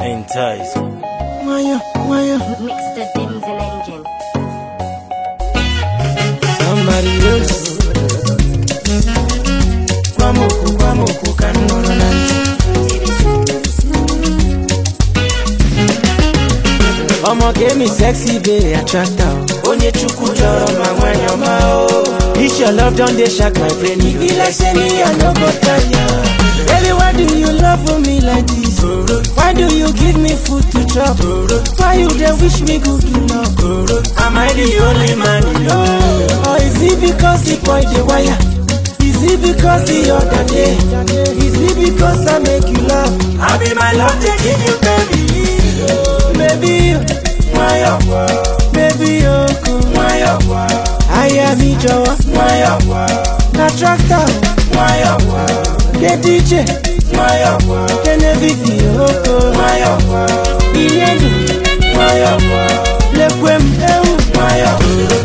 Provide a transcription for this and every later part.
Entice. Why Mix the dims and engine. somebody else? Kwamoku kanoro nanti. Omo give me sexy bae attractor. Onye chuku joro ma wanyoma o. If your love done dey shock my brain, it be like say me I no go tire. Baby, why do you love for me like this? Why do you give me food to chop? Why you dey wish me good luck? Am I the only man you know? Or is it because the boy dey wire? Is it because the other day? Is it because I make you laugh? I be my love to give you baby. Baby, why up? Baby, why up? I am me Joe, why up? Na tractor, why up? The DJ, why up? The video, why up? Ilenu, why up? Le Quem, why up?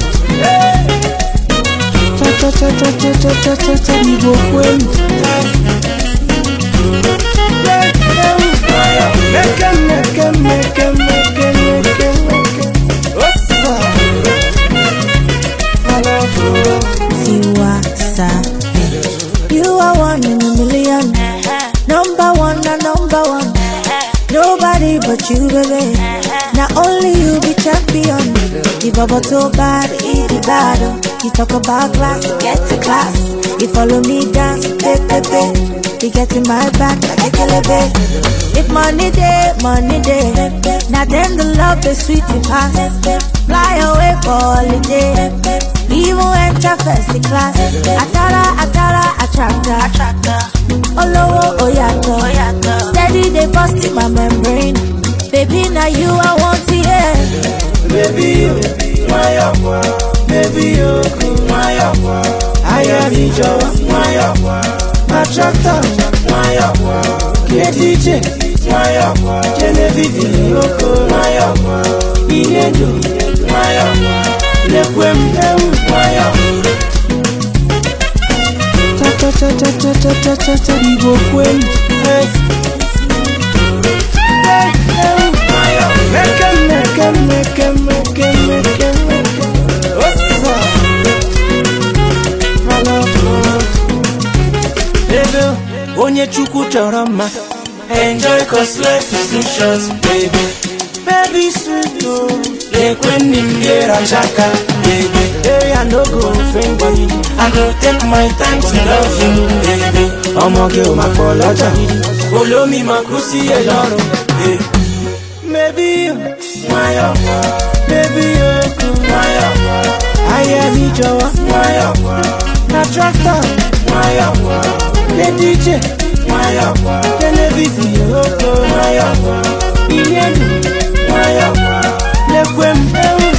Cha mi go Quem. Make him. Tiwa Savage, you are one in a million. Number one, number one. Nobody but you, baby. Not only you be champion. The bubble too bad, eat the battle. You talk about class, get to class. You follow me dance, baby. You get in my back like a killer. If money day, now then the love is sweet and pass. Fly away for holiday. Even enter first class. Atara, attractor. Olowo oyato. Steady they busting my membrane. Baby, now you I want to hear. Baby, why up? Baby, why up? I am Joe, why up? Attractor, why up? The DJ, why up? Genevieve, why up? Ilenu, why up? Le Quem, why up? Cha mi go Quem. Why up? Make him. What's up? Onye chuku choro mma. Enjoy cause life is too short, baby. Baby sweet oh. Lekwe nimgera chaka, baby. Hey, I no go offend you. I go take my time to love you, baby. Omoge o makoloja. Olomi makusi eloro, baby. Maybe why up? Baby why up? I am Joe, why up? Na tractor, why up? The DJ, why up? The video, why up? Ilenu, why up? Le Quem,